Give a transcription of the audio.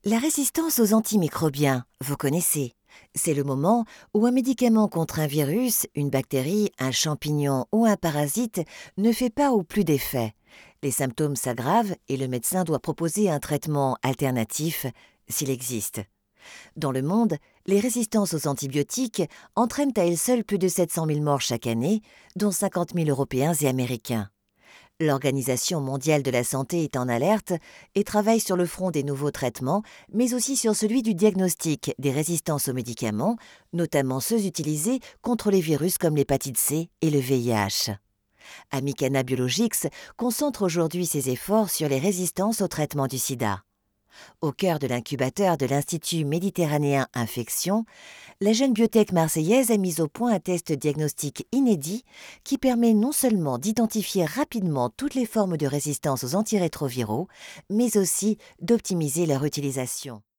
La résistance aux antimicrobiens, vous connaissez. C'est le moment où un médicament contre un virus, une bactérie, un champignon ou un parasite ne fait pas ou plus d'effet. Les symptômes s'aggravent et le médecin doit proposer un traitement alternatif s'il existe. Dans le monde, les résistances aux antibiotiques entraînent à elles seules plus de 700 000 morts chaque année, dont 50 000 Européens et Américains. L'Organisation mondiale de la santé est en alerte et travaille sur le front des nouveaux traitements, mais aussi sur celui du diagnostic des résistances aux médicaments, notamment ceux utilisés contre les virus comme l'hépatite C et le VIH. Amicana Biologics concentre aujourd'hui ses efforts sur les résistances au traitement du sida. Au cœur de l'incubateur de l'Institut méditerranéen Infection, la jeune biotech marseillaise a mis au point un test diagnostic inédit qui permet non seulement d'identifier rapidement toutes les formes de résistance aux antirétroviraux, mais aussi d'optimiser leur utilisation.